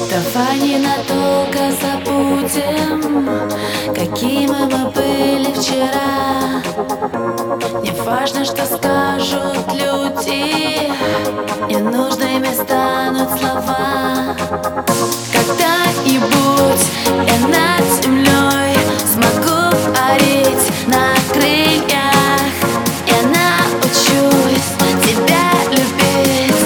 Давай ненадолго забудем, какими мы были вчера. Не важно, что скажут люди, ненужными станут слова. Когда-нибудь я над землей смогу парить на крыльях. Я научусь тебя любить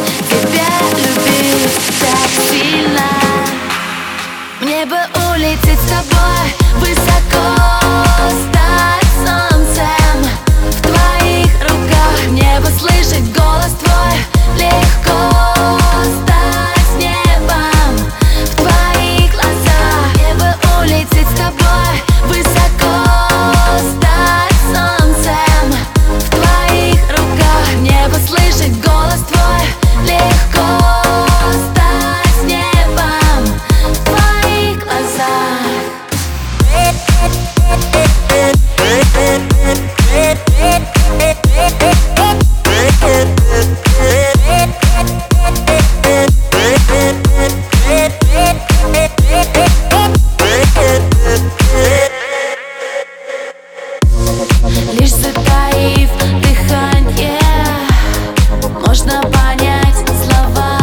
так сильно. Мне бы улететь с тобой высоко, стать солнцем в твоих руках. Мне бы слышать голос твой легко, стать небом в твоих глазах. Мне бы улететь с тобой высоко, стать солнцем в твоих руках. Мне бы слышать голос твой легко, стать небом в твоих глазах. Лишь затаив дыхание, можно понять слова.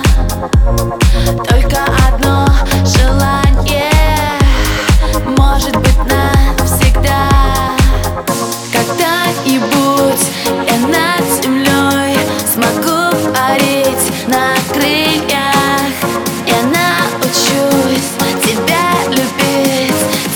Только одно желание может быть навсегда. Когда-нибудь я над землей смогу парить на крыльях. Я научусь тебя любить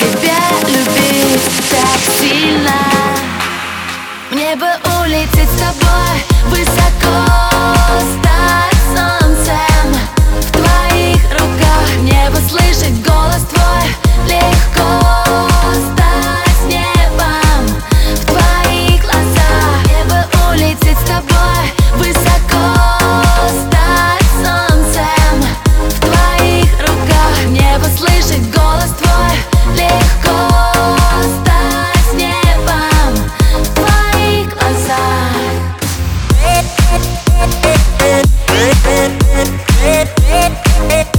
так сильно. Мне бы улететь с тобой высоко, стать солнцем в твоих руках. Мне бы слышать голос твой легко, стать небом в твоих глазах. Мне бы улететь с тобой высоко, стать солнцем в твоих руках. Мне бы слышать голос твой легко, стать небом в твоих глазах. Hey,